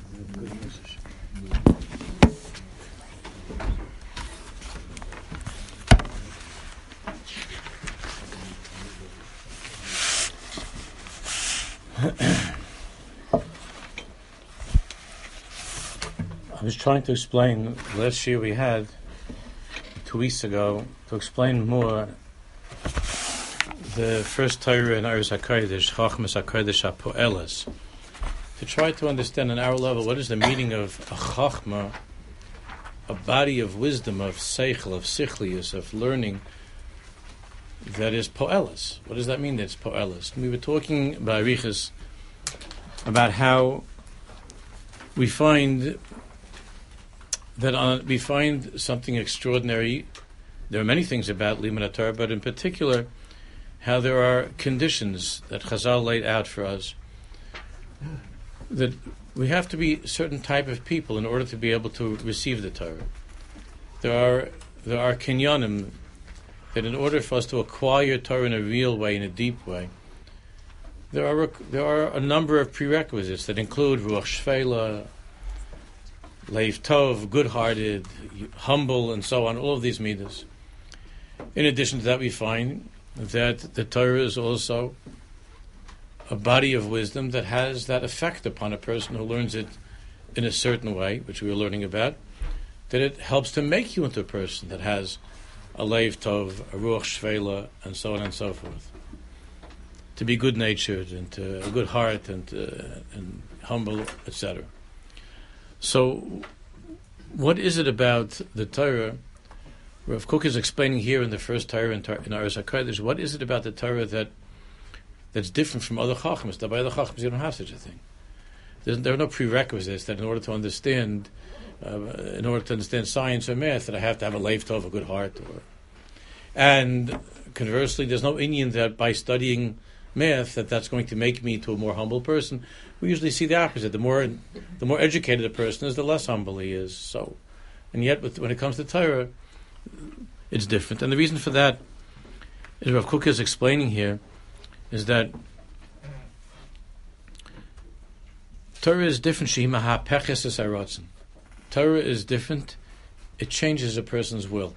Good message. I was trying to explain last year we had 2 weeks ago to explain more the first Torah in Aros HaKodesh, Chachmas HaKodesh HaPo'eles, to try to understand on our level what is the meaning of a Chachma, a body of wisdom, of Seichel, of Sichlius, of learning that is Po'eles. What does that mean that it's Po'eles? We were talking by Arichas about how we find that we find something extraordinary. There are many things about Limud HaTorah, but in particular, how there are conditions that Chazal laid out for us, that we have to be a certain type of people in order to be able to receive the Torah. There are kinyanim that in order for us to acquire Torah in a real way, in a deep way, there are a number of prerequisites that include Ruach Shfela, Leiv Tov, good-hearted, humble, and so on, all of these midas. In addition to that, we find that the Torah is also a body of wisdom that has that effect upon a person who learns it in a certain way, which we were learning about, that it helps to make you into a person that has a Leiv Tov, a Ruach Shvela, and so on and so forth. To be good-natured, and to a good heart, and humble, etc. So, what is it about the Torah? Rav Kook is explaining here in the first Torah in Aros HaKodesh, what is it about the Torah that's different from other Chachmas? That by other Chachmas you don't have such a thing. There are no prerequisites that in order to understand science or math, that I have to have a Leiv Tov, a good heart. And conversely, there's no Indian that by studying math that's going to make me to a more humble person. We usually see the opposite. The more educated a person is, the less humble he is. So, and yet, when it comes to Torah, it's different. And the reason for that, as Rav Kook is explaining here, is that Torah is different. Torah is different. It changes a person's will.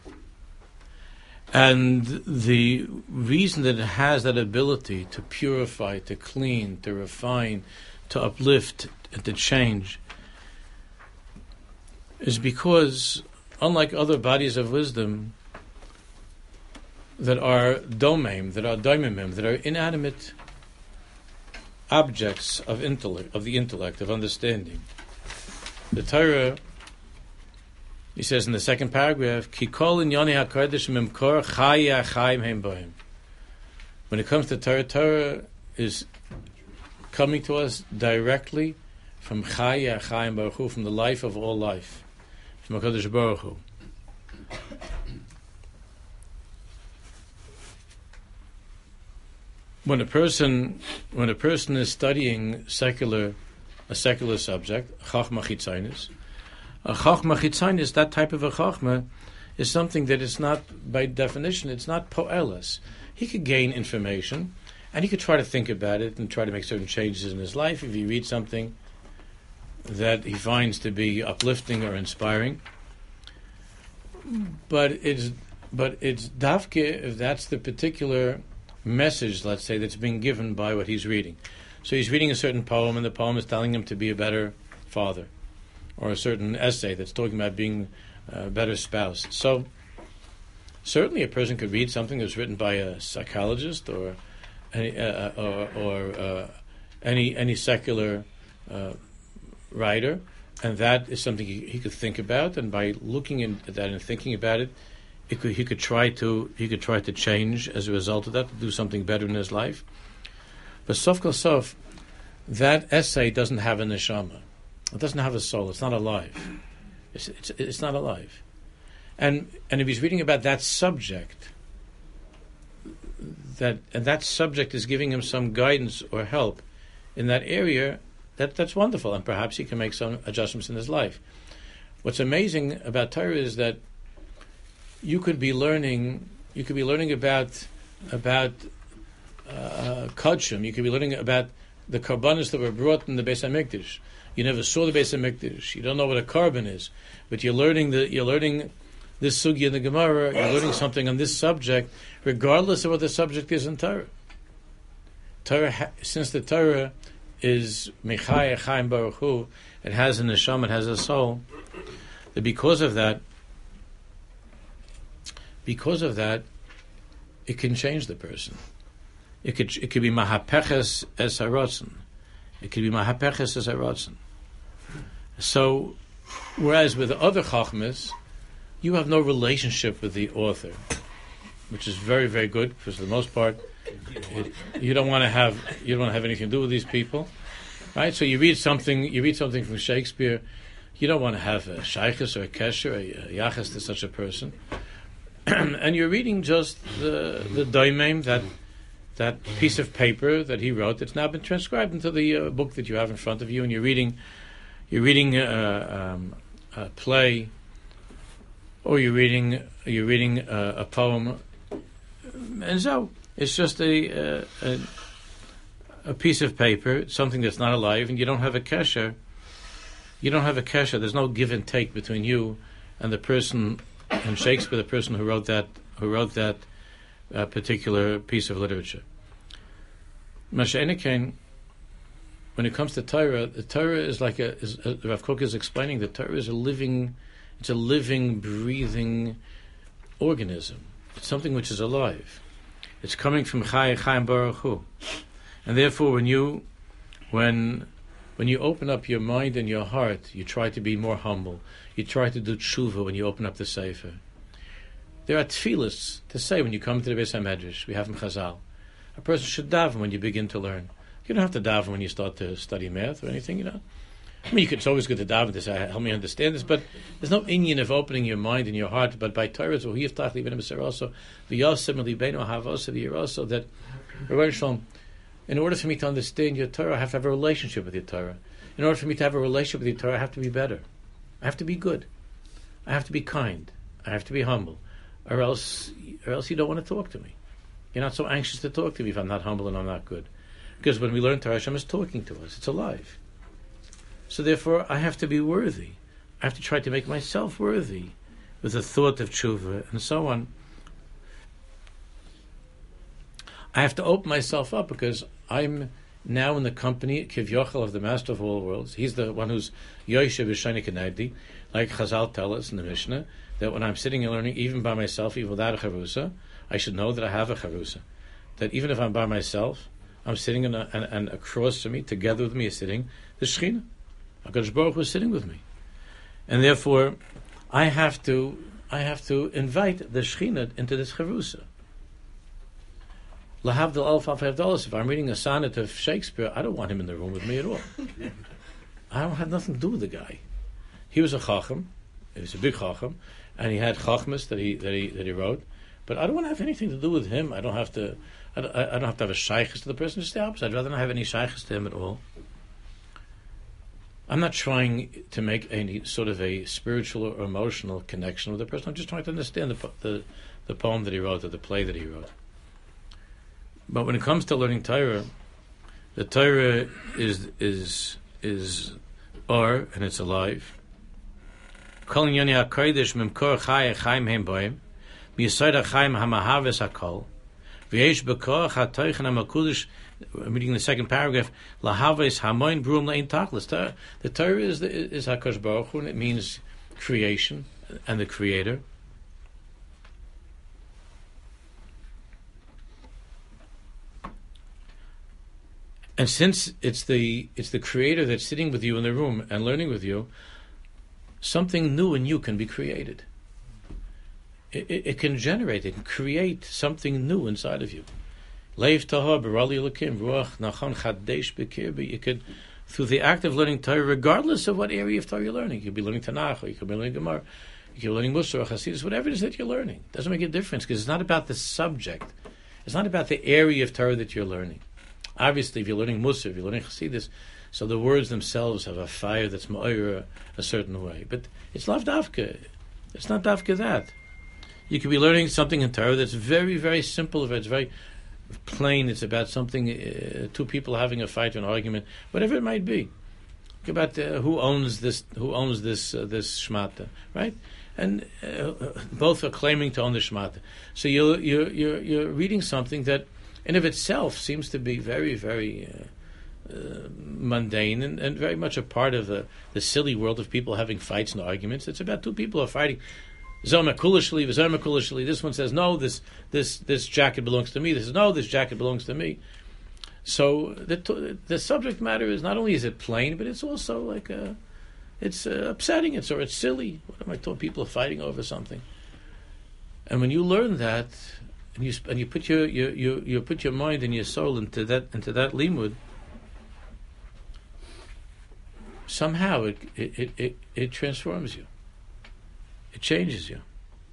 And the reason that it has that ability to purify, to clean, to refine, to uplift, and to change is because, unlike other bodies of wisdom that are domaim, that are daimimim, that are inanimate objects of the intellect, of understanding, the Torah, he says in the second paragraph, Ki kol inyani hakodesh mimkor chaya chayim heim boim. When it comes to Torah, Torah is coming to us directly from chaya chayim baruch Hu, from the life of all life, from HaKadosh Baruch Hu. When a person is studying a secular subject, Chachma Chitzainis, a Chachma Chitzainis, that type of a Chachma, is something that is not, by definition, it's not po'eles. He could gain information, and he could try to think about it and try to make certain changes in his life if he reads something that he finds to be uplifting or inspiring. But it's dafke if that's the particular message, let's say, that's being given by what he's reading. So he's reading a certain poem, and the poem is telling him to be a better father, or a certain essay that's talking about being a better spouse. So certainly a person could read something that's written by a psychologist or any secular writer, and that is something he could think about, and by looking at that and thinking about it, he could try to change as a result of that, to do something better in his life. But sof kol sof, that essay doesn't have a neshama. It doesn't have a soul. It's not alive. It's not alive. And if he's reading about that subject, that subject is giving him some guidance or help in that area, that's wonderful, and perhaps he can make some adjustments in his life. What's amazing about Torah is that you could be learning about Kodshim. You could be learning about the karbanos that were brought in the Beis Hamikdash. You never saw the Beis HaMikdash. You don't know what a carbon is, but you're learning this sugya in the Gemara. You're learning something on this subject, regardless of what the subject is in Torah. Since the Torah is Mechaya Chaim Baruch Hu, it has a neshama, it has a soul. That because of that, it can change the person. It could be mahapeches es harotzen. It could be mahapeches es harotzen. So, whereas with the other chachmas, you have no relationship with the author, which is very, very good, because for the most part, you don't want to have anything to do with these people, right? So you read something from Shakespeare, you don't want to have a shaykhus or a kesher, a yachas to such a person, and you're reading just the daimim, that piece of paper that he wrote that's now been transcribed into the book that you have in front of you, and you're reading a play, or you're reading a poem, and so it's just a piece of paper, something that's not alive, and you don't have a kesher. You don't have a kesher. There's no give and take between you and the person, and Shakespeare, the person who wrote that particular piece of literature. Masha'enikein, when it comes to Torah, the Torah is Rav Kook is explaining, the Torah is a living, breathing organism. It's something which is alive. It's coming from Chai Chaim Baruch Hu. And therefore, when you open up your mind and your heart, you try to be more humble. You try to do tshuva when you open up the Sefer. There are tefillas to say when you come to the Beis HaMedrash. We have in Chazal. A person should daven when you begin to learn. You don't have to daven when you start to study math or anything, you know. I mean, it's always good to daven to say, help me understand this, but there's no inyan of opening your mind and your heart. But by Torah, so that in order for me to understand your Torah, I have to have a relationship with your Torah. In order for me to have a relationship with your Torah, I have to be better. I have to be good. I have to be kind. I have to be humble. Or else you don't want to talk to me. You're not so anxious to talk to me if I'm not humble and I'm not good. Because when we learn Torah, Hashem is talking to us. It's alive. So therefore, I have to be worthy. I have to try to make myself worthy with the thought of tshuva and so on. I have to open myself up because I'm now in the company, Kivyochel, of the Master of all worlds. He's the one who's Yoshev B'Shani Kenegdi, like Chazal tell us in the Mishnah, that when I'm sitting and learning, even by myself, even without a charusa, I should know that I have a charusa. That even if I'm by myself, I'm sitting and across from me, together with me, is sitting the Shechina. HaKadosh Baruch Hu is sitting with me, and therefore I have to invite the Shechina into this charusa. Lahavdil alf alf. If I'm reading a sonnet of Shakespeare, I don't want him in the room with me at all. I don't have nothing to do with the guy. He was a chacham. He was a big chacham, and he had chachmas that he wrote. But I don't want to have anything to do with him. I don't have to have a shaykhs to the person. Just the opposite. I'd rather not have any shaykhs to him at all. I'm not trying to make any sort of a spiritual or emotional connection with the person. I'm just trying to understand the poem that he wrote or the play that he wrote. But when it comes to learning Torah, the Torah is or, and it's alive. Kol inyoni hakodesh mimkor chai chaim hem boim, miyisoid hachaim hamahaves hakol, v'yesh bekor hatoichen hamakudish. I'm reading the second paragraph. Lahaves hamoin brum lein tachlis. The Torah is HaKadosh Baruch Hu, and it means creation and the Creator. And since it's the Creator that's sitting with you in the room and learning with you, something new in you can be created. It can generate, it can create something new inside of you. Leiv tahor b'rali elokim ruach nachon chadesh b'kirbi. You could, through the act of learning Torah, regardless of what area of Torah you're learning, you could be learning Tanakh, or you could be learning Gemara, you could be learning Musar or Hasidus, whatever it is that you're learning. It doesn't make a difference because it's not about the subject. It's not about the area of Torah that you're learning. Obviously, if you're learning Musar, if you're learning Hasidus, so the words themselves have a fire that's ma'ira a certain way. But it's lav davka. It's not davka that. You could be learning something in Torah that's very, very simple. It's very plain. It's about something, two people having a fight or an argument, whatever it might be. Think about who owns this shmata, right? And both are claiming to own the shmata. So you're reading something that, in of itself, seems to be very, very mundane and very much a part of the silly world of people having fights and arguments. It's about two people who are fighting. This one says, no, this jacket belongs to me. This says, no, this jacket belongs to me. So the subject matter is not only is it plain, but it's also like it's upsetting. It's silly. What am I talking? People are fighting over something. And when you learn that, and you put you put your mind and your soul into that limud, somehow it transforms you. It changes you.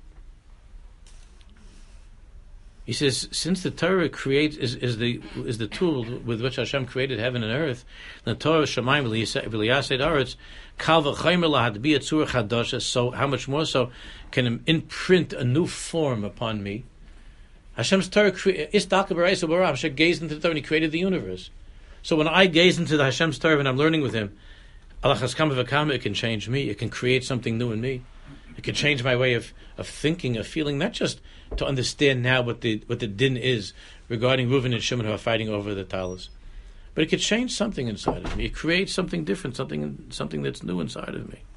He says, since the Torah creates is the tool with which Hashem created heaven and earth, the Torah Shemaim v'liyased aretz, kal v'chaymer lahadbi tzur chadasha. So how much more so can imprint a new form upon me? Hashem's Torah Hashem gazed into the Torah and He created the universe. So when I gaze into the Hashem's Torah and I'm learning with Him, it can change me. It can create something new in me. It can change my way of thinking, of feeling, not just to understand now what the din is regarding Reuven and Shimon who are fighting over the talis, but it could change something inside of me. It creates something different, something that's new inside of me.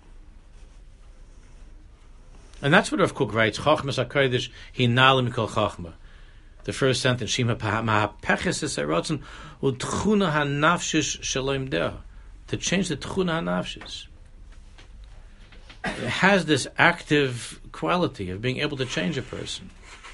And that's what Rav Kook writes, Chachmas HaKodesh hinalim kol chachma. The first sentence, Shima ma'hapeches esarotzen u'tchuna hanafshis shalom deha. To change the tchuna hanafshis. It has this active quality of being able to change a person.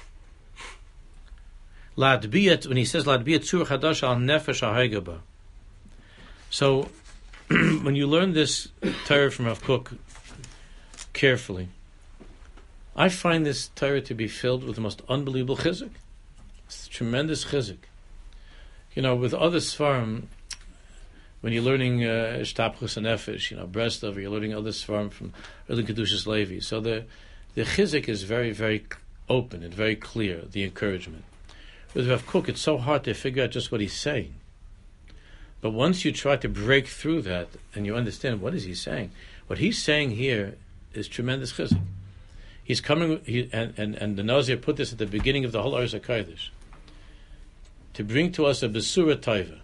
Ladbiyat, when he says Ladbiyat tzur chadash al nefesh ha'hegaba. So, when you learn this Torah from Rav Kook carefully, I find this Torah to be filled with the most unbelievable chizuk. It's tremendous chizuk. With other svarim, when you're learning Shtapchus and Nefesh, Breslov, or you're learning other svarim from Erlin Kedushas Levi. So the chizuk is very, very open and very clear, the encouragement. With Rav Kook, it's so hard to figure out just what he's saying. But once you try to break through that and you understand what is he saying, what he's saying here is tremendous chizuk. He's coming, and the Nazir put this at the beginning of the whole Aros HaKodesh, to bring to us a Besura Taiva.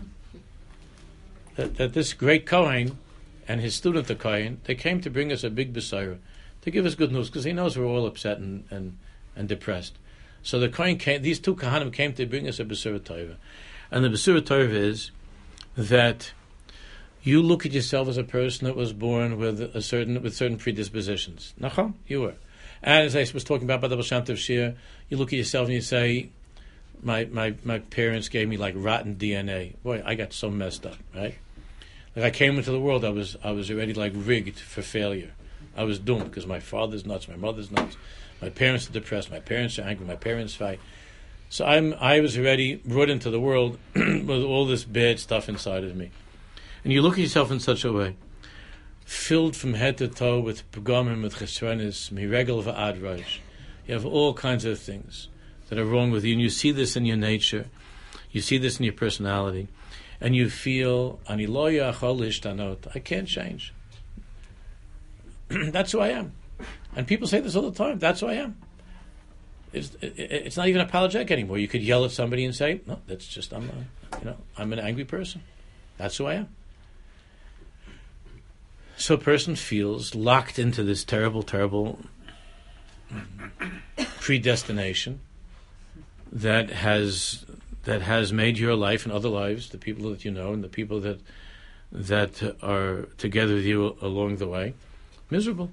That this great Kohen and his student, the Kohen, they came to bring us a big Besura, to give us good news, because he knows we're all upset and depressed. So the Kohen came, these two Kohanim came to bring us a Besura Taiva. And the Besura Taiva is that you look at yourself as a person that was born with certain predispositions. Nachon, you were. And as I was talking about by the Baal Shem Tov Shir, you look at yourself and you say, my parents gave me like rotten DNA. Boy, I got so messed up, right? Like I came into the world, I was already like rigged for failure. I was doomed because my father's nuts, my mother's nuts, my parents are depressed, my parents are angry, my parents fight. So I was already brought into the world with all this bad stuff inside of me. And you look at yourself in such a way, filled from head to toe with pagomim, with chesronis, miregel v'ad rosh. You have all kinds of things that are wrong with you, and you see this in your nature, you see this in your personality, and you feel, ani lo yachol ishtanot, I can't change. That's who I am. And people say this all the time, that's who I am. It's not even apologetic anymore. You could yell at somebody and say, no, that's just, I'm an angry person. That's who I am. So a person feels locked into this terrible, terrible predestination that has made your life and other lives, the people that you know and the people that are together with you along the way, miserable.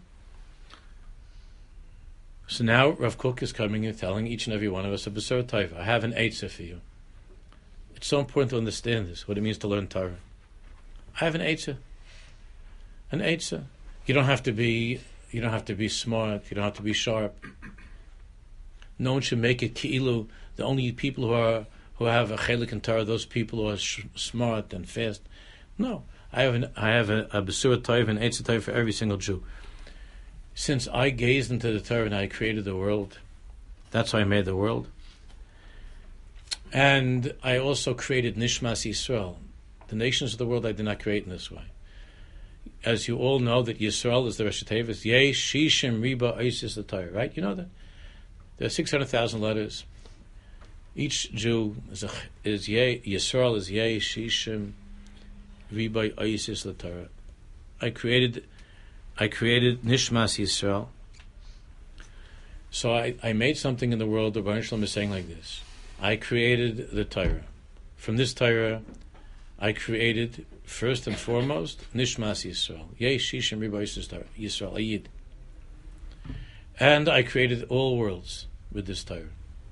So now Rav Kook is coming and telling each and every one of us a Besura Taiva. I have an Eitzah for you. It's so important to understand this, what it means to learn Torah. I have an Eitzah. An Eitzah. You don't have to be smart. You don't have to be sharp. No one should make it ki'ilu. The only people who have a chelik in Torah, those people who are smart and fast. No, I have a Besura Taiva, an Eitzah Taiva for every single Jew. Since I gazed into the Torah and I created the world, that's how I made the world. And I also created Nishmas Yisrael. The nations of the world I did not create in this way. as you all know, that Yisrael is the Rosh Tevis. Yeh Shishim Riba Isis L'Torah. Right? You know that there are 600,000 letters. Each Jew is Yeh. Yisrael is Yeh Shishim Riba Isis L'Torah. I created Nishmas Yisrael. So I made something in the world. The Baruch Shalom is saying like this: I created the Torah. From this Torah, I created first and foremost Nishmas Yisrael. Yeh Shishim Riba Isis Yisrael Ayid. And I created all worlds with this Torah.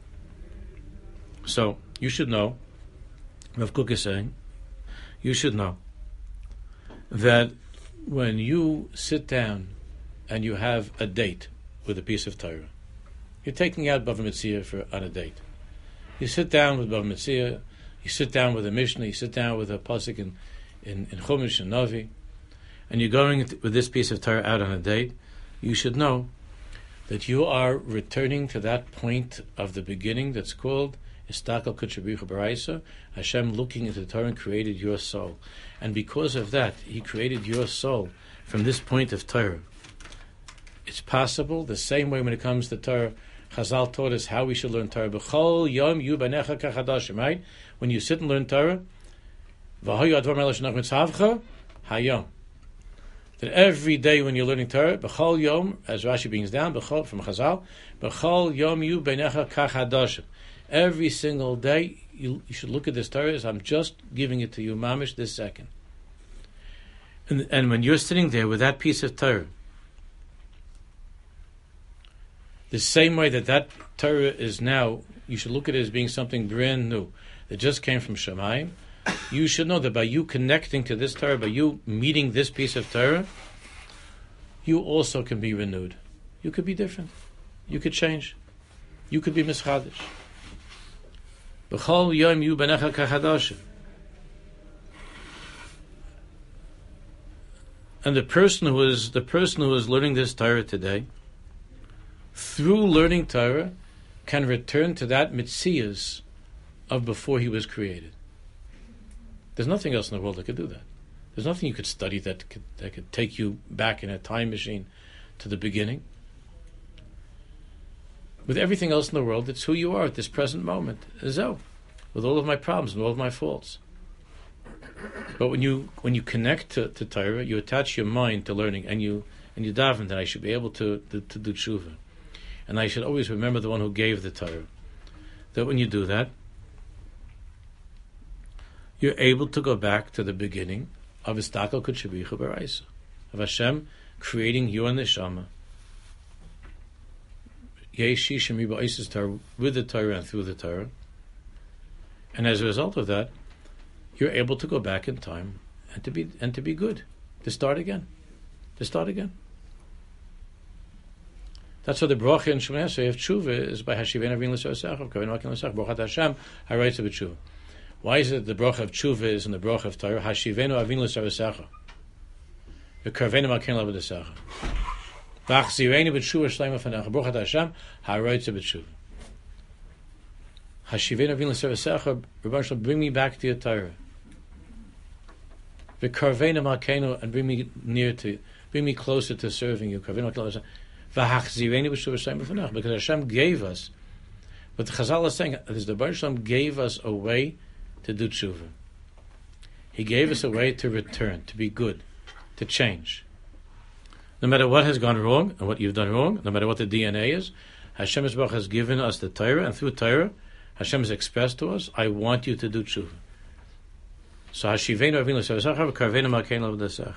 So you should know, Rav Kook is saying, you should know that when you sit down and you have a date with a piece of Torah, you're taking out Bava Metzia on a date. You sit down with Bava Metzia, you sit down with a Mishnah, you sit down with a pasuk in Chumash and Navi, and you're going with this piece of Torah out on a date. You should know that you are returning to that point of the beginning that's called Istakal Kutshabricha Baraisa. Hashem looking into the Torah and created your soul. And because of that, He created your soul from this point of Torah. It's possible, the same way when it comes to Torah, Chazal taught us how we should learn Torah. B'chol yom yu banecha kachadashim, right? When you sit and learn Torah, v'hoyu advar melech shenach mitzavcha, hayom. That every day when you're learning Torah, b'chol yom, as Rashi brings down, b'chol from Chazal, b'chol yom yu banecha kachadashim. Every single day, you should look at this Torah as I'm just giving it to you, mamish, this second. And when you're sitting there with that piece of Torah, the same way that Torah is now, you should look at it as being something brand new that just came from Shamayim. You should know that by you connecting to this Torah, by you meeting this piece of Torah, you also can be renewed. You could be different. You could change. You could be mischadish. B'chol yom yu banecha kachadashim. And the person who is learning this Torah today, through learning Torah, can return to that mitzias of before he was created. There's nothing else in the world that could do that. There's nothing you could study that could take you back in a time machine to the beginning. With everything else in the world, it's who you are at this present moment. So, with all of my problems and all of my faults. But when you connect to Torah, you attach your mind to learning, and you daven that I should be able to do tshuva. And I should always remember the one who gave the Torah. That when you do that, you're able to go back to the beginning of Istakal Kutshabricha Baraisa, of Hashem creating you and the Neshama. Yeh Shishim Riba Isis Torah, with the Torah and through the Torah. And as a result of that, you're able to go back in time and to be good, to start again. That's why the bracha in Shemona Esrei of tshuva is by Hashivenu Avinu L'Sarasach, Kavenu Akin L'Sach, Brochat Hashem, Haraitza B'tshuva. Why is it the bracha of tshuva is in the bracha of Torah? Hashivenu Avinu L'Sarasach, Kavenu Akin L'Sach, V'achzirenu B'tshuva Shleima Fanach, Brochat Hashem, Haraitza B'tshuva. Hashivenu Avinu L'Sarasach, Rebbe Shalom, bring me back to your Torah. V'karvenu Malkeinu, and bring me closer to serving you. Kavenu Akin L'Sach. Because Hashem gave us, what the Chazal is saying is the Baruch Shalom gave us a way to do tshuva. He gave us a way to return, to be good, to change. No matter what has gone wrong and what you've done wrong, no matter what the DNA is, Hashem has given us the Torah, and through Torah, Hashem has expressed to us, I want you to do tshuva. So Hashivenu Avinu L'Sarasach, Karvenu Malkeinu L'Sach.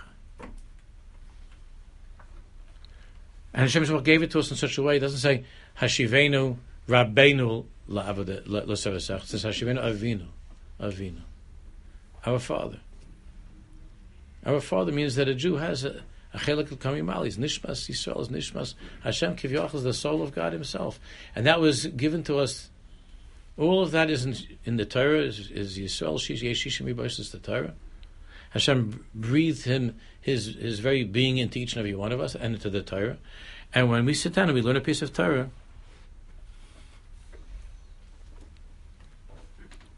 And Hashem gave it to us in such a way. It doesn't say Hashivenu Rabbeinu L'Sarasach. It says Hashivenu Avinu. Our Father. Our Father means that a Jew has a chelik l'kamimali. Nishmas Yisrael is Nishmas. Hashem Kivyach is the soul of God Himself, and that was given to us. All of that is in the Torah. Is Yisrael Shishim Ribosh is the Torah. Hashem breathed his very being into each and every one of us and into the Torah. And when we sit down and we learn a piece of Torah,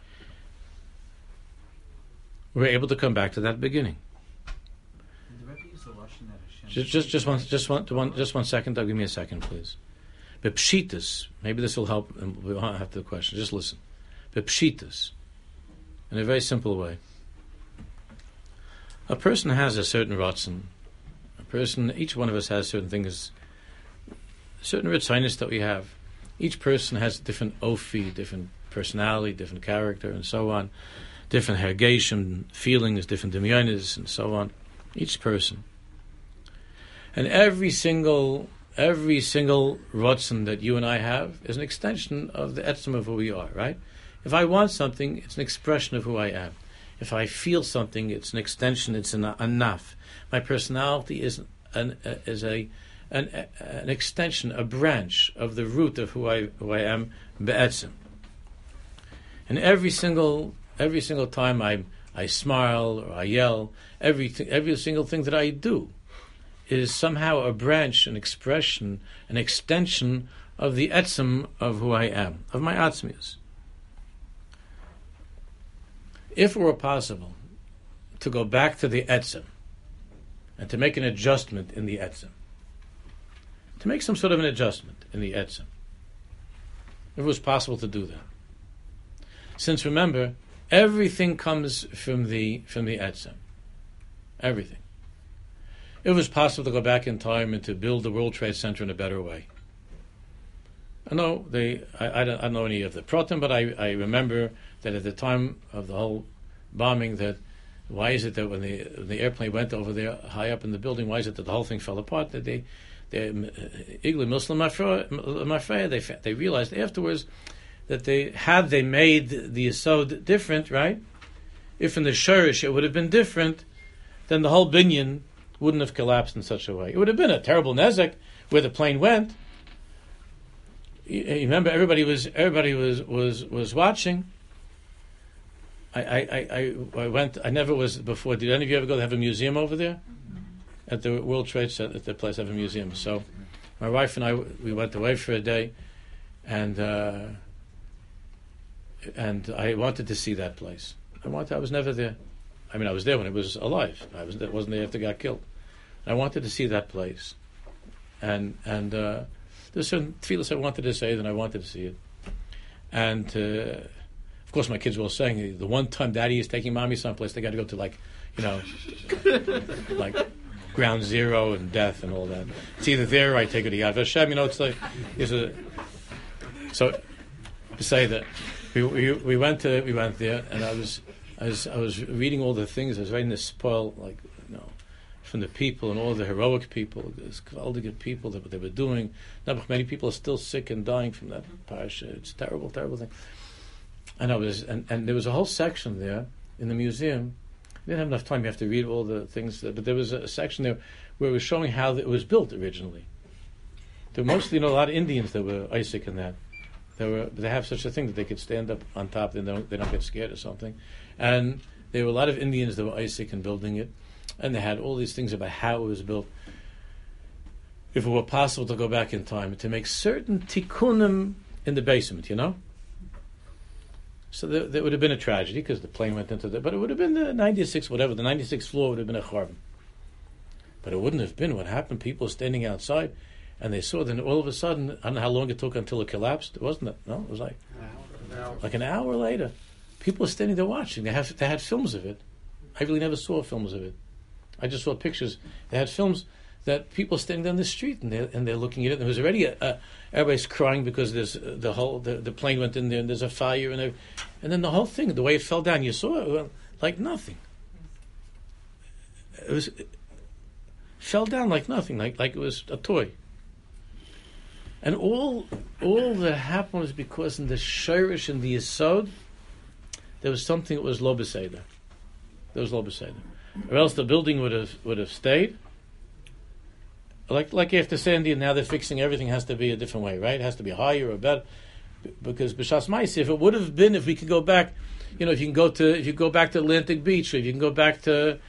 we're able to come back to that beginning. The Rebbe Just one second. Give me a second, please. Bepshitas, maybe this will help, and we won't have the question. Just listen. Bepshitas, in a very simple way. A person has a certain ratzon. Each one of us has certain things, certain ritzinus that we have. Each person has different ofi, different personality, different character, and so on. Different hergation, feelings, different demyonis, and so on. Each person. And every single rotzen that you and I have is an extension of the etzem of who we are, right? If I want something, it's an expression of who I am. If I feel something, it's an extension, it's an anaf. My personality is an extension, a branch of the root of who I am, be'etzem. And every single time I smile or I yell, every single thing that I do is somehow a branch, an expression, an extension of the etzem of who I am, of my atzmius. If it were possible to go back to the etzem and to make an adjustment in the etzem, to make some sort of an adjustment in the etzem, if it was possible to do that. Since remember, everything comes from the etzem. Everything. It was possible to go back in time and to build the World Trade Center in a better way. I don't know any of the protem, but I remember that at the time of the whole bombing, that why is it that when the airplane went over there high up in the building, why is it that the whole thing fell apart? That they realized afterwards that they made the Yesod different, right? If in the Shurish it would have been different, then the whole binyan wouldn't have collapsed in such a way. It would have been a terrible nezek where the plane went. You remember, everybody was watching. I went. I never was before. Did any of you ever go to have a museum over there? At the World Trade Center, at the place, have a museum. So, my wife and I, we went away for a day, and I wanted to see that place. I was never there. I mean, I was there when it was alive. I wasn't there after it got killed. I wanted to see that place, and there's certain tefillas I wanted to say, then I wanted to see it, and of course my kids were all saying, the one time Daddy is taking Mommy someplace, they got to go to like ground zero and death and all that. It's either there or I take it to Yad Vashem. It's like so to say that we went there, and I was reading all the things. I was reading the spoil, from the people and all the heroic people, all the good people that they were doing. Many people are still sick and dying from that parasha. It's a terrible, terrible thing. And and there was a whole section there in the museum. I didn't have enough time. You have to read all the things, but there was a section there where it was showing how it was built originally. There were mostly, a lot of Indians that were Isaac in that. They have such a thing that they could stand up on top. They don't get scared or something. And there were a lot of Indians that were Isaac in building it. And they had all these things about how it was built. If it were possible to go back in time to make certain tikkunim in the basement, So there would have been a tragedy because the plane went into but it would have been the 96th floor would have been a churban. But it wouldn't have been what happened. People standing outside, and they saw, then all of a sudden, I don't know how long it took until it collapsed. It wasn't, no, it was like an hour later. People were standing there watching. They had films of it. I really never saw films of it. I just saw pictures. They had films that people standing down the street and they're looking at it. There was already everybody's crying because there's the plane went in there and there's a fire and then the whole thing, the way it fell down, you saw it like nothing. It fell down like nothing, like it was a toy. And all that happened was because in the shirish and the yesod there was something that was lo beseder. There was lo beseder. Or else the building would have stayed. Like after Sandy, and now they're fixing everything has to be a different way, right? It has to be higher or better. Because B'Shas Ma'aseh, if it would have been, if we could go back, if you go back to Atlantic Beach, or if you go back to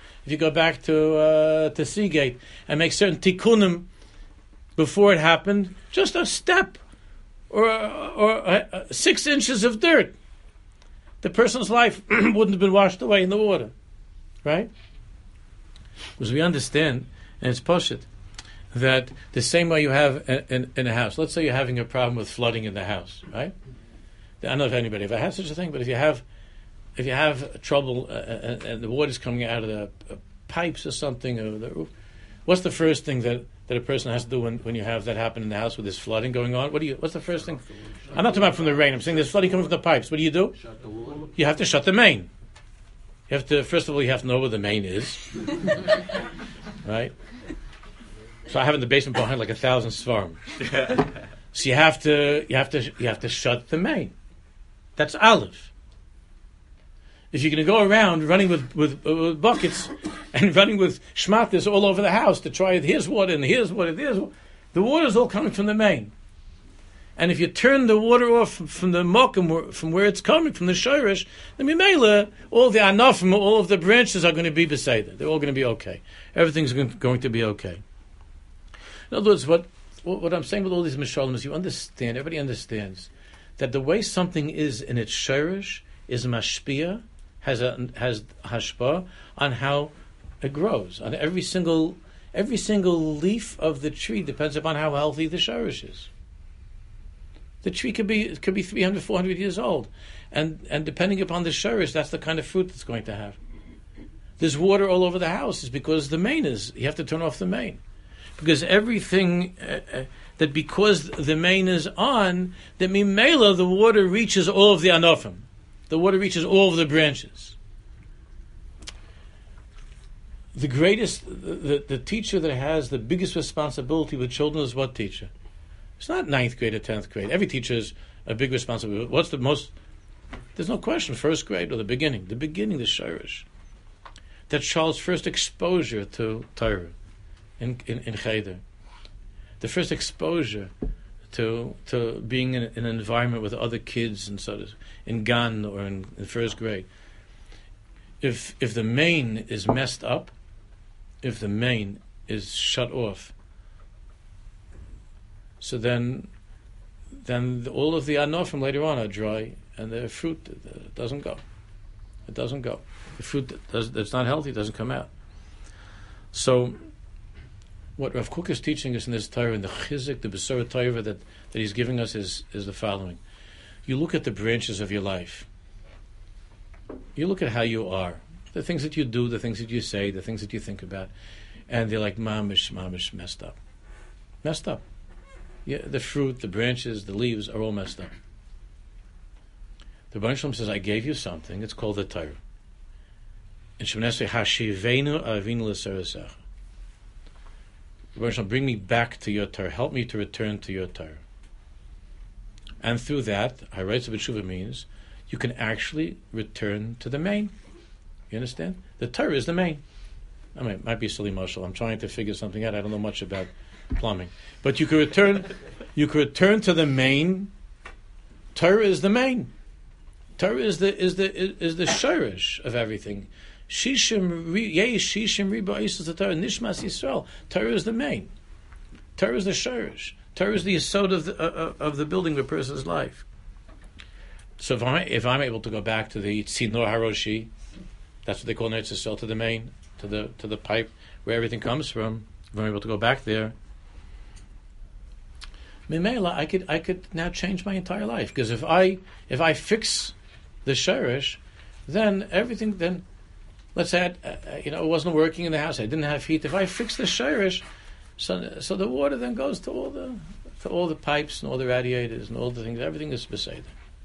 Seagate and make certain tikkunim before it happened, just a step or 6 inches of dirt, the person's life wouldn't have been washed away in the water, right? Because we understand And it's poshut that the same way you have in a house. Let's say you're having a problem with flooding in the house, right? I don't know if anybody ever had such a thing, but if you have trouble and the water's coming out of the pipes or something or the roof, what's the first thing that a person has to do when you have that happen in the house with this flooding going on? What's the first thing? I'm not talking about from the rain. I'm saying there's flooding coming from the pipes. What do? Shut the water. You have to shut the main. You have to, first of all, you have to know where the main is, right? So I have in the basement behind like 1,000 svarim. So you have to shut the main. That's aleph. If you're going to go around running with buckets and running with shmatas all over the house to try here's water and here's water, the water's all coming from the main. And if you turn the water off from the mokum, from where it's coming, from the shirish, then mimela, all the anafim, all of the branches are going to be beseder. They're all going to be okay. Everything's going to be okay. In other words, what I'm saying with all these mishalim is you understand, everybody understands, that the way something is in its shirish is mashpia, has hashpa on how it grows. On every single leaf of the tree depends upon how healthy the shirish is. The tree could be 300, 400 years old, and depending upon the shirish, that's the kind of fruit it's going to have. There's water all over the house is because the main is. You have to turn off the main, because everything that because the main is on, that mimela the water reaches all of the anofim. The water reaches all of the branches. The greatest, the teacher that has the biggest responsibility with children is what teacher? It's not 9th grade or 10th grade. Every teacher is a big responsibility. What's the most? There's no question. 1st grade or the beginning, the shirish. That child's first exposure to Torah in Cheder. The first exposure to being in an environment with other kids and so in Gan or in 1st grade. If the main is messed up, if the main is shut off, so then all of the anofim later on are dry, and the fruit doesn't go. It doesn't go. The fruit that's not healthy doesn't come out. So, what Rav Kook is teaching us in this Torah, in the Chizik, the Besora Torah that he's giving us is the following. You look at the branches of your life. You look at how you are. The things that you do, the things that you say, the things that you think about. And they're like mamish, messed up. Messed up. Yeah, the fruit, the branches, the leaves are all messed up. The Rebbeinu Shalom says, I gave you something. It's called the Torah. And Shemoneh Esrei, Hashivenu avinu l'seresecha. Rebbeinu Shalom, bring me back to your Torah. Help me to return to your Torah. And through that, Haraitz B'tshuva means you can actually return to the main. You understand? The Torah is the main. I mean, it might be a silly mashal. I'm trying to figure something out. I don't know much about plumbing, but you could return. You could return to the main. Torah is the main. Torah is the shirish of everything. Shishim riba isus the Torah nishmas Yisrael. Torah is the main. Torah is the shirish. Torah is the yesod of the building of a person's life. So if I'm able to go back to the Tzinor Haroshi, that's what they call Eretz Yisrael, to the main, to the pipe where everything comes from. If I'm able to go back there, Mimela, I could now change my entire life, because if I fix the shirish, then everything. Then let's say it wasn't working in the house. I didn't have heat. If I fix the shirish, so the water then goes to all the pipes and all the radiators and all the things. Everything is beseder.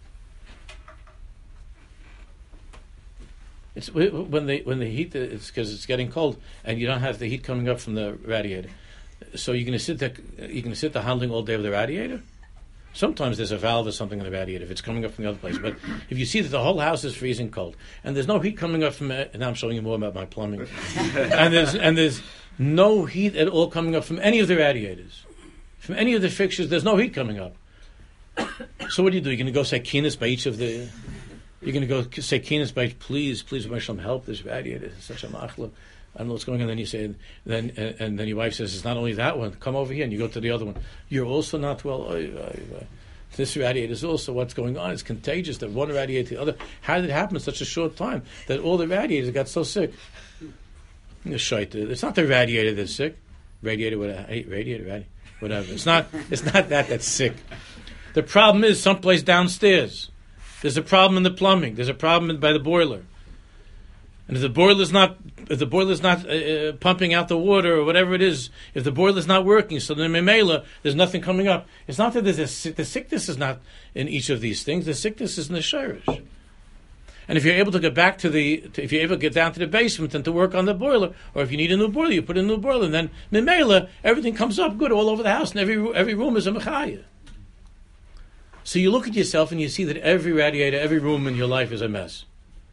It's when the heat, it's because it's getting cold and you don't have the heat coming up from the radiator. So you're going to sit there handling all day with the radiator. Sometimes there's a valve or something in the radiator if it's coming up from the other place. But if you see that the whole house is freezing cold and there's no heat coming up from it, and now I'm showing you more about my plumbing, and there's no heat at all coming up from any of the radiators, from any of the fixtures, there's no heat coming up. So what do? You're going to go say kinas by each of the. You're going to go say kinas by please, Hashem, help this radiator. It's such a machla. I don't know what's going on. Then you say, then your wife says, it's not only that one. Come over here, and you go to the other one. You're also not well. This radiator is also what's going on. It's contagious. That one radiator to the other. How did it happen in such a short time that all the radiators got so sick? It's not the radiator that's sick. radiator, whatever. It's not that that's sick. The problem is someplace downstairs. There's a problem in the plumbing. There's a problem by the boiler. And if the boiler's not pumping out the water or whatever it is, if the boiler's not working, so then memela, there's nothing coming up. It's not that the sickness is not in each of these things. The sickness is in the shirish. And if you're able to get back if you're able to get down to the basement and to work on the boiler, or if you need a new boiler, you put in a new boiler, and then memela, everything comes up good all over the house, and every room is a mechaya. So you look at yourself and you see that every radiator, every room in your life is a mess.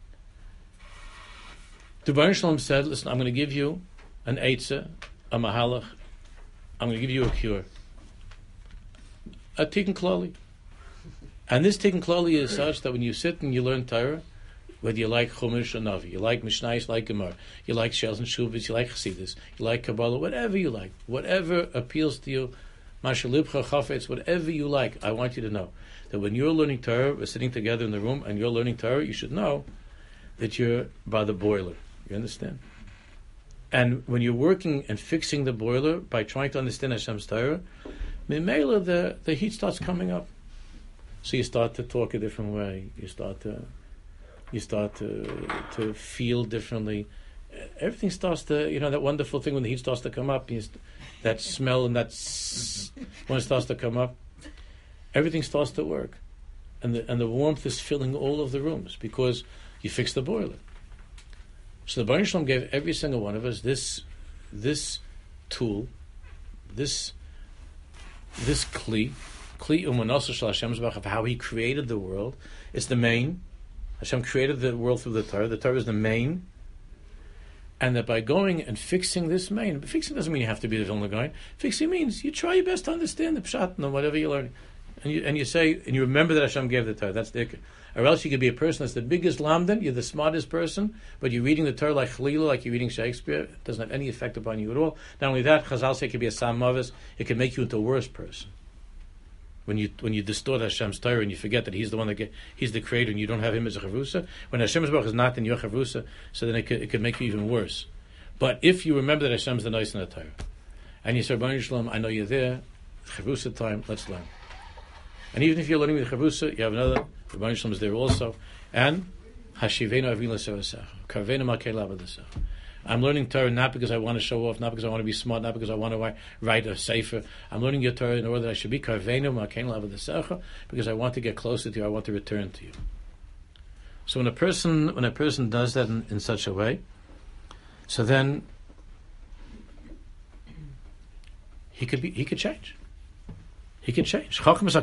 The Baruch Shalom said, listen, I'm going to give you an eitzah, a mahalach. I'm going to give you a cure. A tikkun klali. And this tikkun klali is such that when you sit and you learn Torah, whether you like Chumash or Navi, you like Mishnayos, like Gemara, you like Shels and Shuvas, you like Chassidus, you like Kabbalah, whatever you like, whatever appeals to you, Masha Libcha Chafetz, whatever you like, I want you to know that when you're learning Torah, we're sitting together in the room and you're learning Torah, you should know that you're by the boiler. You understand? And when you're working and fixing the boiler by trying to understand Hashem's Torah, Mimela, the heat starts coming up. So you start to talk a different way. You start to feel differently. Everything starts to, that wonderful thing when the heat starts to come up, that smell and when it starts to come up, everything starts to work. And the warmth is filling all of the rooms because you fix the boiler. So the Baruch Shalom gave every single one of us this tool, this kli umanasa shel Hashem Zebach, of how He created the world. It's the main. Hashem created the world through the Torah. The Torah is the main. And that by going and fixing this main, fixing doesn't mean you have to be the Vilna Gaon. Fixing means you try your best to understand the pshat and whatever you're learning. And you say, and you remember that Hashem gave the Torah. That's the ikar. Or else you could be a person that's the biggest lamdan, you're the smartest person, but you're reading the Torah like Chalila, like you're reading Shakespeare. It doesn't have any effect upon you at all. Not only that, Chazal say it could be a Sam Mavis, it can make you into a worse person. When you distort Hashem's Torah and you forget that He's the one He's the creator and you don't have Him as a chavrusa, when Hashem's Baruch is not in your chavrusa, so then it could make you even worse. But if you remember that Hashem's the nice in the Torah, and you say, Baruch Shalom, I know you're there, chavrusa time, let's learn. And even if you're learning with chavrusa, you have another, the Baruch Shalom is there also, and Hashivenu Avila Sevasecha, Karvenu Makei Lavadasecha. I'm learning Torah not because I want to show off, not because I want to be smart, not because I want to write a sefer. I'm learning your Torah in order that I should be Karvenu Makei Lavadasecha, because I want to get closer to you, I want to return to you. So when a person does that in such a way, so then he could change. He can change. How do you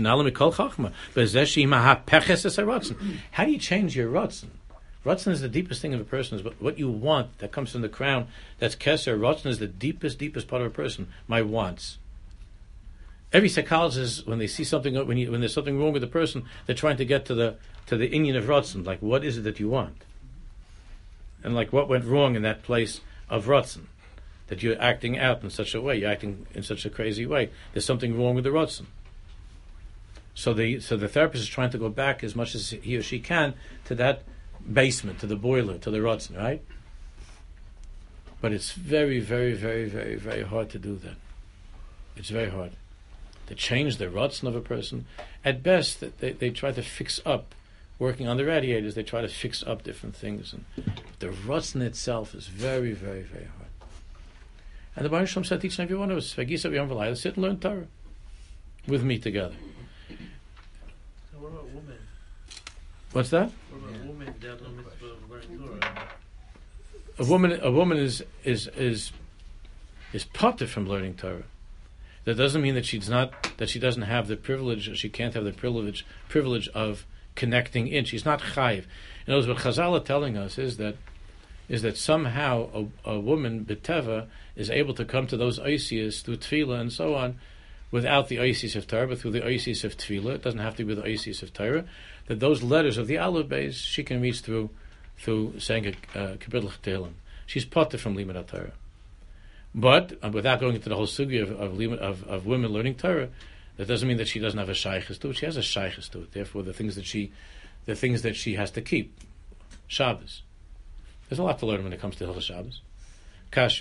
change your rotzen? Rotzen is the deepest thing of a person. Is what you want that comes from the crown. That's keser. Rotzen is the deepest part of a person. My wants. Every psychologist, when they see something, when there's something wrong with the person, they're trying to get to the inyan of rotzen. Like, what is it that you want? And like, what went wrong in that place of rotzen? That you're acting out in such a way, you're acting in such a crazy way. There's something wrong with the rotzen. So the therapist is trying to go back as much as he or she can to that basement, to the boiler, to the rotzen, right? But it's very, very, very, very, very hard to do that. It's very hard to change the rotzen of a person. At best, they try to fix up, working on the radiators, they try to fix up different things. And the rotzen itself is very, very, very hard. And the Baruch Shalom said to each and every one of us, sit and learn Torah with me together. So what about women? What's that? What about women that have no mitzvah of learning Torah? A woman is parted from learning Torah. That doesn't mean that she doesn't have the privilege, or she can't have the privilege of connecting in. She's not chayiv. In other words, what Chazal are telling us is that somehow a woman, B'teva, is able to come to those oisias through tefillah and so on, without the oisias of Torah, but through the oisias of tefillah. It doesn't have to be the oisias of Torah. That those letters of the Aleph Beis she can reach through saying a Kapitel Tehillim. She's parted from Limud Torah. But without going into the whole sugya of women learning Torah, that doesn't mean that she doesn't have a shaychus to it. She has a shaychus to it. Therefore, the things that she has to keep, Shabbos. There's a lot to learn when it comes to Hilchos Shabbos. Kashrus,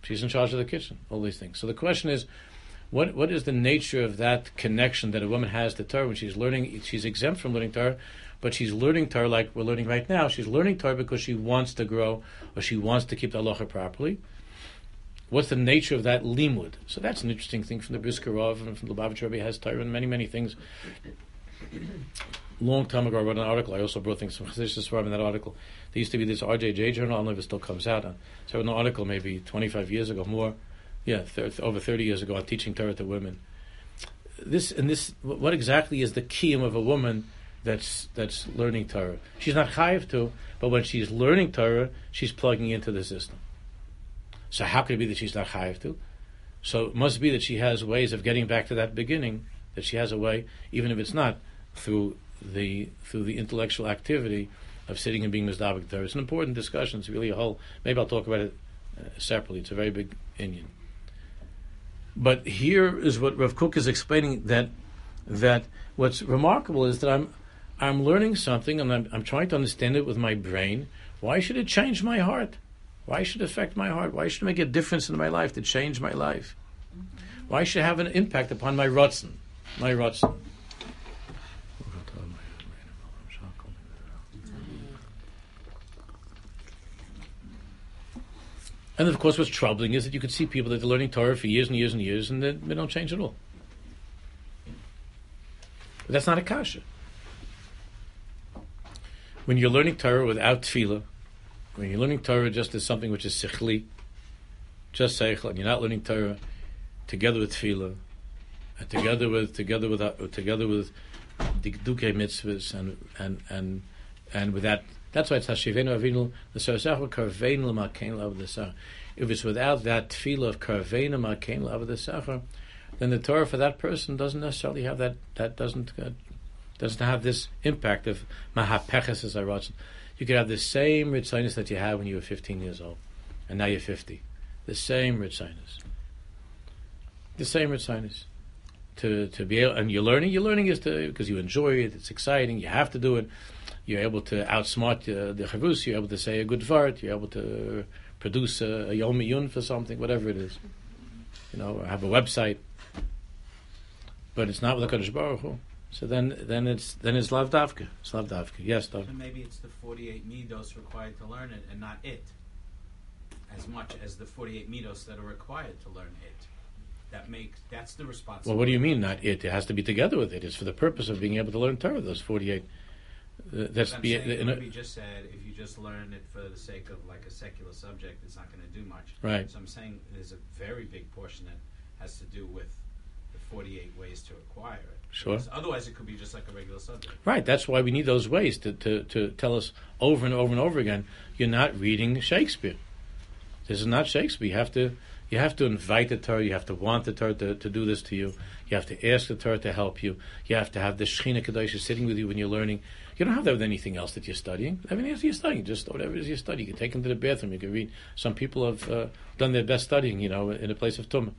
She's in charge of the kitchen, all these things. So the question is, what is the nature of that connection that a woman has to Torah when she's learning? She's exempt from learning Torah, but she's learning Torah like we're learning right now. She's learning Torah because she wants to grow, or she wants to keep the halacha properly. What's the nature of that limud? So that's an interesting thing from the Brisker Rav and from the Lubavitch Rebbe has Torah and many, many things. Long time ago, I wrote an article. I also brought things from Chassidus Rav in that article. There used to be this RJJ journal. I don't know if it still comes out. So I wrote an article maybe 25 years ago, more. Yeah, over 30 years ago, on teaching Torah to women. What exactly is the kiyum of a woman that's learning Torah? She's not chayiv to, but when she's learning Torah, she's plugging into the system. So how could it be that she's not chayiv to? So it must be that she has ways of getting back to that beginning. That she has a way, even if it's not through the intellectual activity of sitting and being mizdabek Torah. It's an important discussion. It's really a whole. Maybe I'll talk about it separately. It's a very big inyan. But here is what Rav Kook is explaining, that what's remarkable is that I'm learning something and I'm trying to understand it with my brain. Why should it change my heart? Why should it affect my heart? Why should it make a difference in my life, to change my life? Why should it have an impact upon my ratzon? My ratzon. And of course, what's troubling is that you could see people that are learning Torah for years and years and years, and they don't change at all. But that's not a kasha. When you're learning Torah without tefillah, when you're learning Torah just as something which is sichli, just seichel, and you're not learning Torah together with tefillah, and together with the dukei mitzvahs, and with that. That's why it's Hashivenu Avinu l'Sarasach Karveinu l'Makein l'Avodah. If it's without that tefillah of Karveinu l'Makein l'Avodah, then the Torah for that person doesn't necessarily have that. That doesn't have this impact of mahapeches as I wrote. You could have the same ritzainus that you had when you were 15 years old, and now you're 50. The same ritzainus. The same ritzainus. To be able, and you're learning is because you enjoy it. It's exciting. You have to do it. You're able to outsmart the chavus. You're able to say a good vart. You're able to produce a yom miyun for something, whatever it is. Or have a website. But it's not with the Kadosh Baruch Hu. So then it's lav davka. It's lav davka. Yes, Dov. And maybe it's the 48 midos required to learn it, and not it, as much as the 48 midos that are required to learn it. That's the responsibility. Well, what do you mean not it? It has to be together with it. It's for the purpose of being able to learn Torah. Those 48. Maybe just said if you just learn it for the sake of like a secular subject, it's not going to do much. Right. So I'm saying there's a very big portion that has to do with the 48 ways to acquire it. Sure. Because otherwise, it could be just like a regular subject. Right. That's why we need those ways to tell us over and over and over again. You're not reading Shakespeare. This is not Shakespeare. You have to invite the Torah. You have to want the Torah to do this to you. You have to ask the Torah to help you. You have to have the Shechina Kadosh sitting with you when you're learning. You don't have that with anything else that you're studying. Everything else you're studying, just whatever it is you study. You can take them to the bathroom. You can read. Some people have done their best studying, in a place of tumah.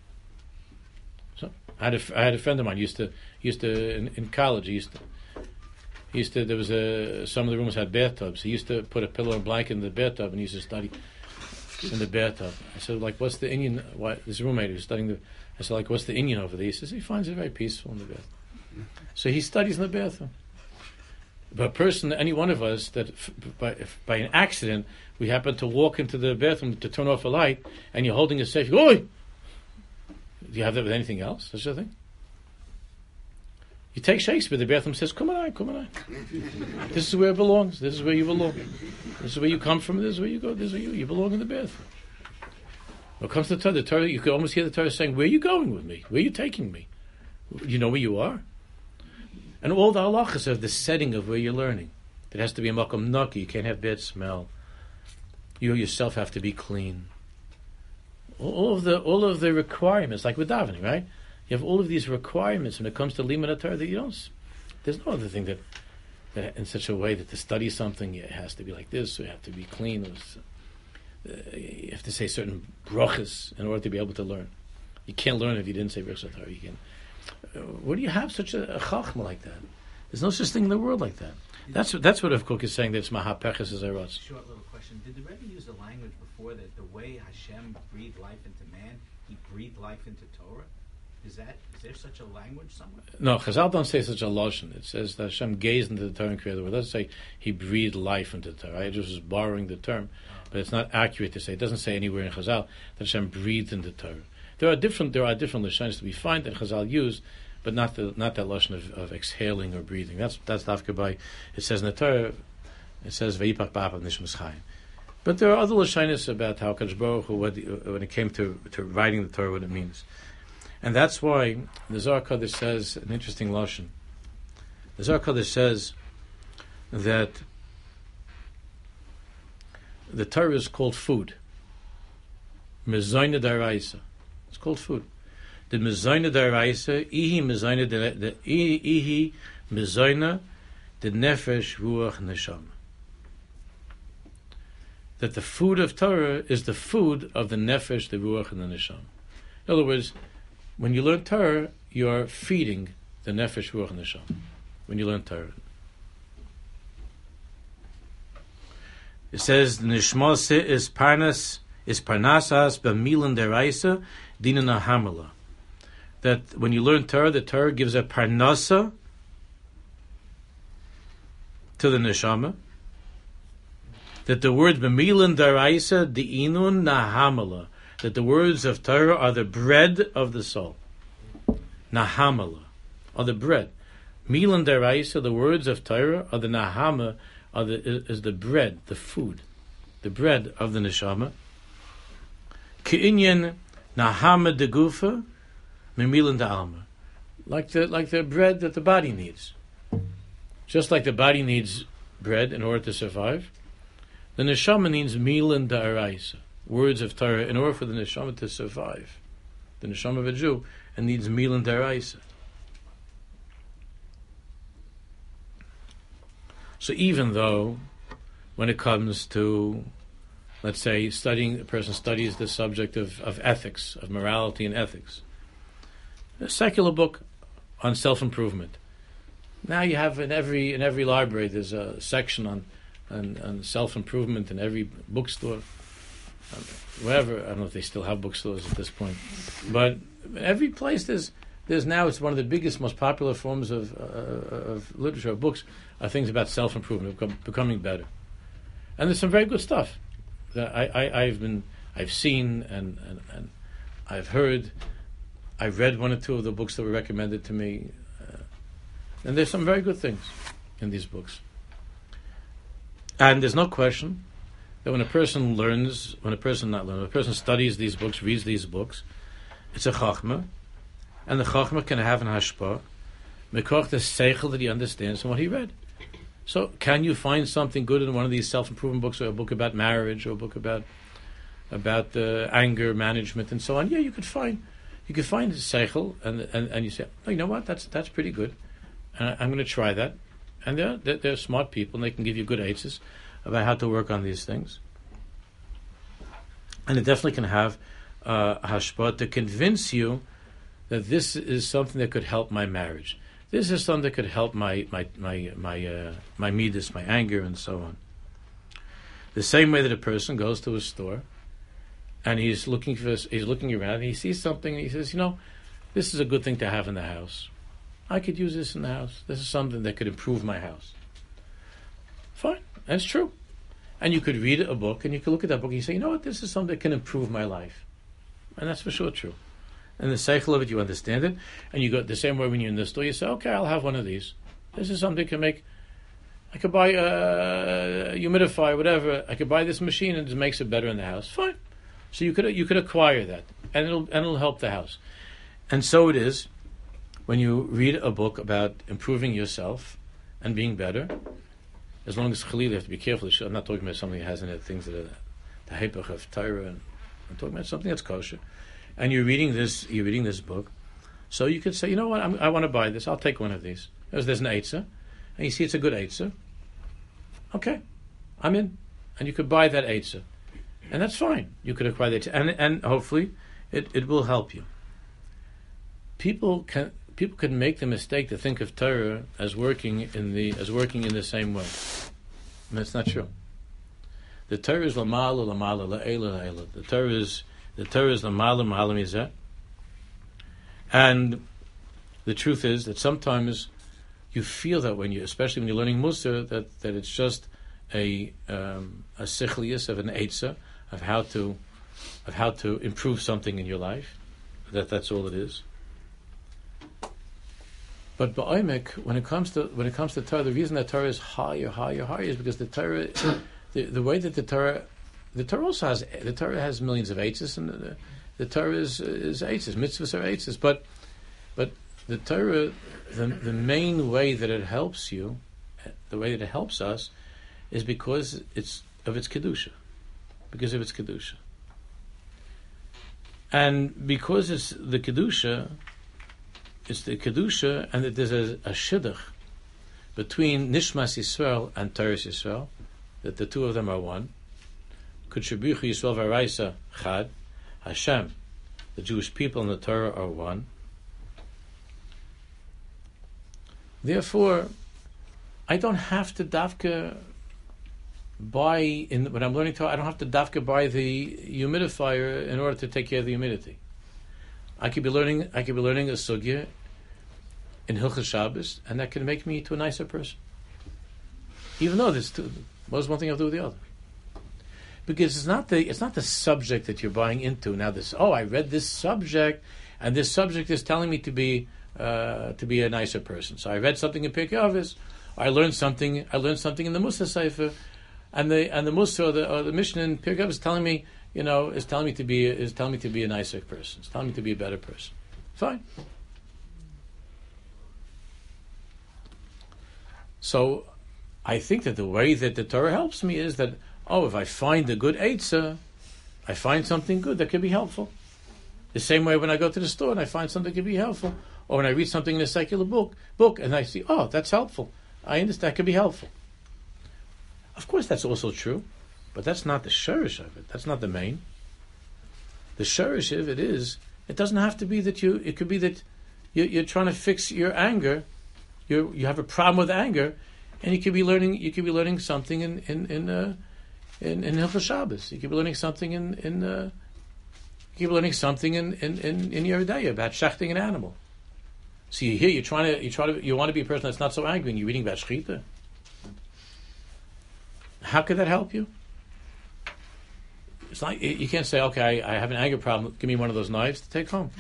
So I had a friend of mine used to in college. He used to. There was some of the rooms had bathtubs. He used to put a pillow and blanket in the bathtub, and he used to study in the bathtub. I said, what's the Indian? This roommate who was studying I said, what's the Indian over there? He says he finds it very peaceful in the bathroom. So he studies in the bathroom. But a person, any one of us, that by an accident we happen to walk into the bathroom to turn off a light, and you're holding a safe. Oi! Do you have that with anything else? Such a thing? You take Shakespeare. The bathroom says, "Come on. This is where it belongs. This is where you belong. This is where you come from. This is where you go. This is where you belong in the bathroom." When it comes to the Torah, you can almost hear the Torah saying, "Where are you going with me? Where are you taking me? You know where you are." And all the halachas of the setting of where you're learning. It has to be a makom naki. You can't have bad smell. You yourself have to be clean. All of the requirements, like with davening, right? You have all of these requirements when it comes to limud Torah that you don't. There's no other thing that in such a way that to study something it has to be like this. Or you have to be clean. You have to say certain brachas in order to be able to learn. You can't learn if you didn't say brachas Torah. You can. Where do you have such a chachma like that? There's no such thing in the world like that. That's what Rav Kook is saying. That it's mahapeches as eros. Short little question: did the Rebbe use the language before that the way Hashem breathed life into man, He breathed life into Torah? Is there such a language somewhere? No, Chazal don't say such a lashon. It says that Hashem gazed into the Torah and created the world. It doesn't say He breathed life into the Torah. I just was borrowing the term, but it's not accurate to say. It doesn't say anywhere in Chazal that Hashem breathed into the Torah. There are different lashonos to be found that Chazal used, but not that lashon of exhaling or breathing. That's dafka by. It says in the Torah. It says Vayipach ba'apav nishmas chayim. But there are other lashonos about how Kadosh Baruch Hu, when it came to writing the Torah, what it means. And that's why the Zohar Kodesh says an interesting lashon. The Zohar Kodesh says that the Torah is called food. Mezayna daraisa. It's called food. The mezayna daraisa, ihi mezayna the nefesh ruach neshama. That the food of Torah is the food of the nefesh, the ruach, and the neshama. In other words, when you learn Torah, you are feeding the nefesh, ruach, and neshama. When you learn Torah, it says nishmase is parnasas b'milan deraisa dinana hamala. That when you learn Torah, the Torah gives a parnasa to the neshama. That the word b'milan deraisa di'inun nahamala. That the words of Torah are the bread of the soul. Nahamala are the bread. Milan deraisa, the words of Torah, are the nahama, is the bread, the food, the bread of the neshama. Ki'inyan nahama de gufa, mimilan de alma, like the bread that the body needs. Just like the body needs bread in order to survive, the neshama needs milan deraisa, words of Torah, in order for the neshama to survive. The neshama of a Jew and needs milan deraisa. So even though, when it comes to, let's say, a person studies the subject of ethics, of morality and ethics, a secular book on self-improvement. Now you have in every library there's a section on self-improvement in every bookstore, wherever. I don't know if they still have bookstores at this point, but every place there's now, it's one of the biggest, most popular forms of literature, of books, are things about self-improvement, becoming better. And there's some very good stuff that I've seen and I've heard. I've read one or two of the books that were recommended to me, and there's some very good things in these books. And there's no question that when a person studies these books, reads these books, it's a chachma, and the chachma can have an hashpah, mekoch the seichel that he understands from what he read. So, can you find something good in one of these self-improvement books, or a book about marriage, or a book about anger management and so on? Yeah, you could find seichel, and you say, oh, you know what? That's pretty good, and I'm going to try that. And they're smart people, and they can give you good answers about how to work on these things. And it definitely can have hashpah to convince you that this is something that could help my marriage. This is something that could help my midas, my anger, and so on. The same way that a person goes to a store and he's looking around and he sees something and he says, this is a good thing to have in the house. I could use this in the house. This is something that could improve my house. Fine, that's true. And you could read a book and you could look at that book and you say, you know what, this is something that can improve my life. And that's for sure true. And the cycle of it, you understand it, and you go the same way when you're in the store. You say, "Okay, I'll have one of these. This is something that can make. I could buy a humidifier, whatever. I could buy this machine, and it makes it better in the house. Fine. So you could acquire that, and it'll help the house. And so it is when you read a book about improving yourself and being better. As long as Khalil, you have to be careful. I'm not talking about something that has in it things that are the hypach of Torah, and I'm talking about something that's kosher. And you're reading this book, so you could say, you know what, I want to buy this. I'll take one of these. There's an eitzah, and you see it's a good eitzah. Okay, I'm in, and you could buy that eitzah, and that's fine. You could acquire that, and hopefully, it will help you. People people could make the mistake to think of Torah as working in the same way. And that's not true. The Torah is lamala, lamala, la'ela, la'ela. The Torah is lamala, lamala mizeh. And the truth is that sometimes you feel that especially when you're learning Musar, that it's just a sichlius of an eitzah of how to improve something in your life. That's all it is. But ba'omek, when it comes to Torah, the reason that Torah is higher is because the Torah, the way that the Torah also has millions of eitzes, and the Torah is eitzes, mitzvahs are eitzes. But the Torah, the main way that it helps you, the way that it helps us, is because of its kedusha, and because it's the kedusha. It's the kedusha, and that there's a shidduch between Nishmas Yisrael and Torah Yisrael, that the two of them are one. Kutshabuchu Yisrael v'Araisa Chad, Hashem, the Jewish people and the Torah are one. Therefore, I don't have to dafka buy when I'm learning Torah. I don't have to dafka buy the humidifier in order to take care of the humidity. I could be learning a sugya in Hilchos Shabbos, and that can make me to a nicer person. Even though what does one thing have to do with the other? Because it's not the subject that you're buying into. Now I read this subject, and this subject is telling me to be a nicer person. So I read something in Pirkei Avos, I learned something in the Musa Sefer, and the Musa or the Mishnah in Pirkei Avos is telling me, is telling me to be a nicer person. It's telling me to be a better person. Fine. So, I think that the way that the Torah helps me is that, if I find a good eitzah, I find something good that could be helpful. The same way when I go to the store and I find something that could be helpful, or when I read something in a secular book, and I see, that's helpful. I understand that could be helpful. Of course, that's also true. But that's not the shurish of it. That's not the main. The shurish of it is, it doesn't have to be that it could be that you're trying to fix your anger. You have a problem with anger, and you could be learning something in Hilchos Shabbos. You could be learning something in Yoreh De'ah about shechting an animal. So you want to be a person that's not so angry, and you're reading about shechita. How could that help you? It's like you can't say, okay, I have an anger problem. Give me one of those knives to take home.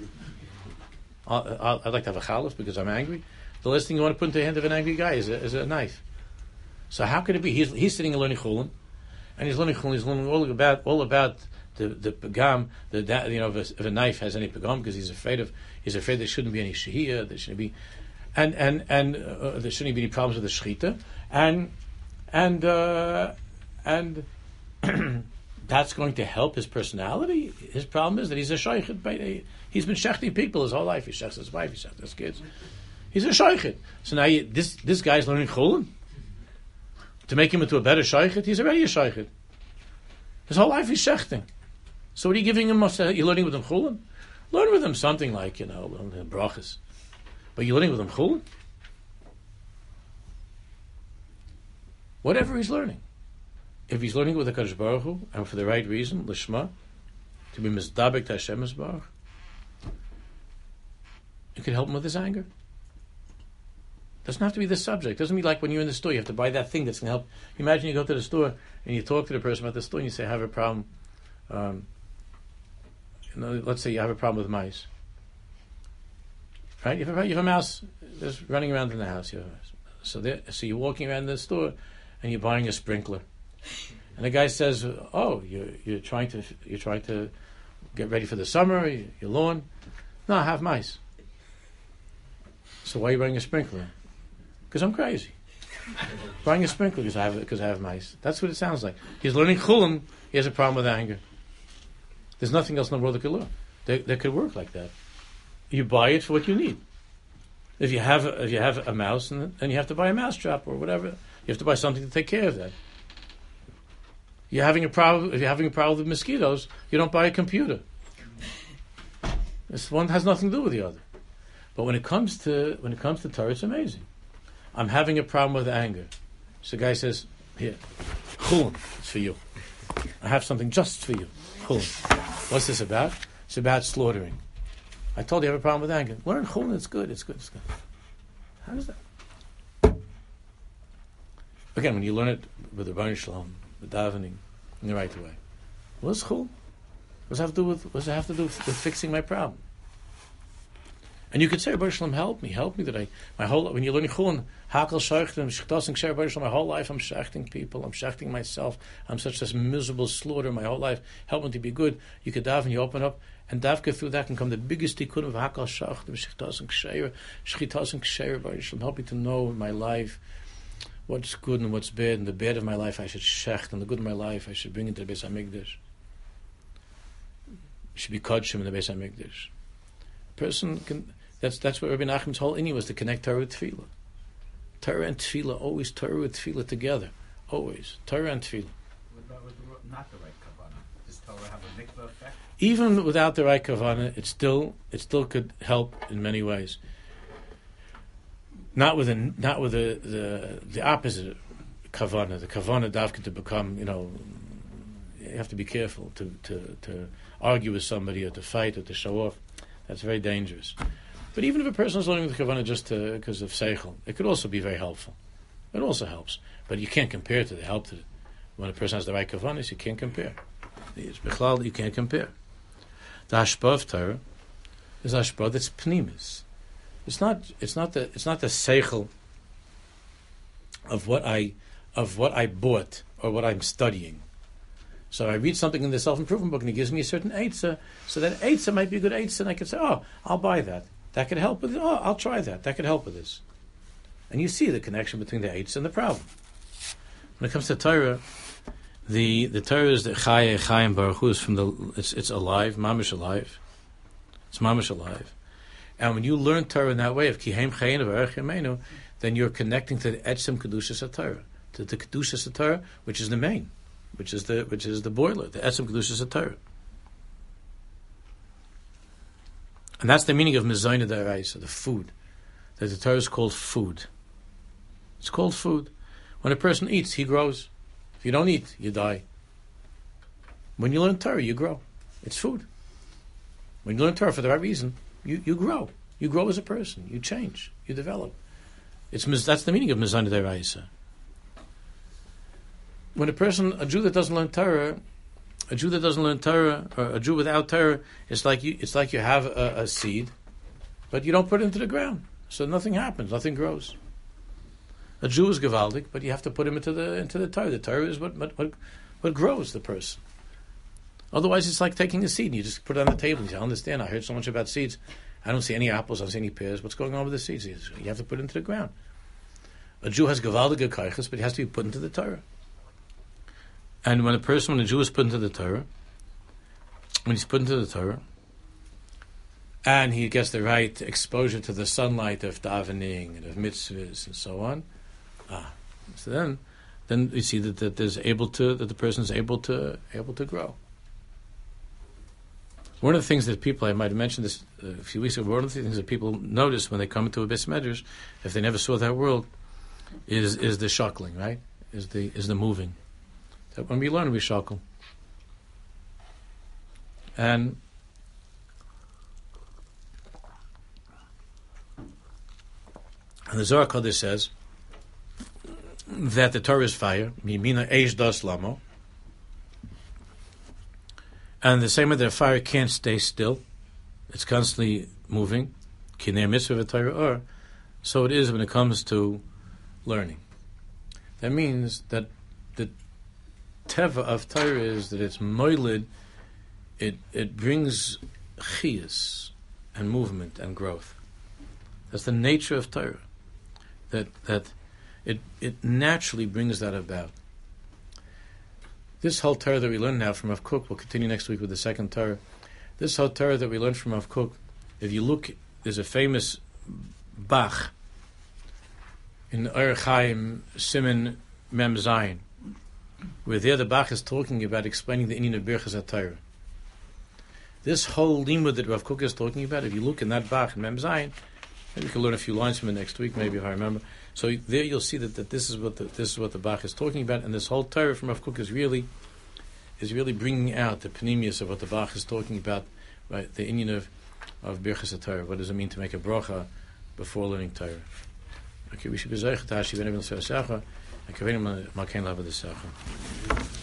I'd like to have a chalif because I'm angry. The last thing you want to put into the hand of an angry guy is a knife. So how could it be? He's sitting and learning chulin, and he's learning chulin. He's learning all about the pagam. If a knife has any pagam, because he's afraid there shouldn't be any shehiyah. There shouldn't be, and there shouldn't be any problems with the shechita, and that's going to help his personality. His problem is that he's a shaykhid. He's been shechting people his whole life. He shechts his wife. He shechts his kids. He's a shaykhid. So now this guy's learning chulin to make him into a better shaykhid. He's already a shaykhid. His whole life he's shechting. So what are you giving him? You're learning with him chulin? Learn with him something like brachas. But you're learning with him chulin? Whatever he's learning. If he's learning with the Kadosh Baruch Hu, and for the right reason, lishma, to be mizdabek to Hashem Yisbarach, it could help him with his anger. Doesn't have to be the subject. Doesn't mean like when you're in the store, you have to buy that thing that's going to help. Imagine you go to the store and you talk to the person about the store and you say, I have a problem. Let's say you have a problem with mice. Right? You have a mouse that's running around in the house. So you're walking around the store and you're buying a sprinkler. And the guy says, you're trying to get ready for the summer, your lawn. No, I have mice. So why are you buying a sprinkler? Because I'm crazy. Buying a sprinkler because I have mice. That's what it sounds like. He's learning chulin. He has a problem with anger. There's nothing else in the world that could learn. That could work like that. You buy it for what you need. If you have a mouse and you have to buy a mouse trap or whatever, you have to buy something to take care of that. If you're having a problem with mosquitoes, you don't buy a computer. This one has nothing to do with the other. But when it comes to Torah, it's amazing. I'm having a problem with anger. So the guy says, here, chulin, it's for you. I have something just for you. Chulin. What's this about? It's about slaughtering. I told you I have a problem with anger. Learn chulin, it's good. How does that? Again, when you learn it with the Rebbeinu Shalom, the davening, in the right way. What's chulin? What does it have to do with fixing my problem? And you could say, Rebbeinu Shalom, help me that when you're learning chulin, hakal shechtim, shechtas and ksher, Rebbeinu Shalom, my whole life I'm shechting people, I'm shechting myself, I'm such this miserable slaughter my whole life, help me to be good. You could daven, you open up, and davka through that can come the biggest tikkun of hakal shechtim, shechtas and ksher, Rebbeinu Shalom, help me to know in my life what's good and what's bad, and the bad of my life I should shecht, and the good of my life I should bring into the Beis HaMikdash. Should be kodshim in the Beis HaMikdash. Person can. That's what Rabbi Nachman's whole inyan was, to connect Torah with Tefillah. Torah and Tefillah, always Torah with Tefillah together. Always. Torah and Tefillah. What about with not the right kavanah? Does Torah have a mikvah effect? Even without the right kavanah, it still could help in many ways. Not with the opposite kavanah. The kavanah davka to become, you have to be careful to argue with somebody or to fight or to show off. That's very dangerous. But even if a person is learning the kavanah just because of seichel, it could also be very helpful. It also helps. But you can't compare to the help to when a person has the right kavanahs. You can't compare. You can't compare. The hashpah of Torah is hashpah that's pnimis. It's not the seichel of what I bought or what I'm studying. So I read something in the self-improvement book and it gives me a certain eitzah, so that eitzah might be a good eitzah, and I can say, I'll buy that. That could help with it. I'll try that. That could help with this. And you see the connection between the eitzah and the problem. When it comes to Torah, the Torah is the Chayim Baruch Hu, is from it's alive, mamish alive. It's mamish alive. And when you learn Torah in that way of Kihem Chayin V'Erech Yameinu, then you're connecting to the Etzem Kedushas HaTorah, to the Kedushas HaTorah, which is the main, which is the boiler, the Etzem Kedushas HaTorah. And that's the meaning of Mezayna D'Oraisa, the food. That the Torah is called food. It's called food. When a person eats, he grows. If you don't eat, you die. When you learn Torah, you grow. It's food. When you learn Torah for the right reason, you grow. You grow as a person. You change. You develop. That's the meaning of Mezayna D'Oraisa. When a Jew that doesn't learn Torah, or a Jew without Torah, it's like you have a seed, but you don't put it into the ground, so nothing happens, nothing grows. A Jew is gewaldig, but you have to put him into the Torah. The Torah is what grows the person. Otherwise, it's like taking a seed and you just put it on the table and you say, I understand, I heard so much about seeds. I don't see any apples, I don't see any pears. What's going on with the seeds? You have to put it into the ground. A Jew has gewaldige kaiches, but he has to be put into the Torah. And when a Jew is put into the Torah, and he gets the right exposure to the sunlight of davening and of mitzvahs and so on, so then we see that the person is able to grow. One of the things that people, I might have mentioned this a few weeks ago, one of the things that people notice when they come into a Beis Medrash, if they never saw that world, is the shuckling, right? Is the moving. That when we learn, we shackle. And the Zohar Kodesh says that the Torah is fire, mimina eish das lamo, and the same way that fire can't stay still, it's constantly moving, kinei mitzvah v'Torah or, so it is when it comes to learning. That means that the teva of Torah is that it's moilid, it brings chiyus and movement and growth. That's the nature of Torah. That it naturally brings that about. This whole Torah that we learn now from Rav Kook, we'll continue next week with the second Torah. This whole Torah that we learned from Rav Kook, if you look, there's a famous Bach in Orach Chaim Siman Mem Zayin, where there the Bach is talking about explaining the inyan of Birchas HaTorah. This whole limud that Rav Kook is talking about, if you look in that Bach in Mem Zayin, Maybe we can learn a few lines from it next week, maybe if I remember. So there you'll see that this is what the Bach is talking about, and this whole Torah from Rav Kook is really bringing out the panemius of what the Bach is talking about, right? The inyan of Birchas HaTorah. What does it mean to make a bracha before learning Torah? Okay, we should be zeichet Hashi v'nevin l'sei sacha, and kavenim malkein lava the sacha.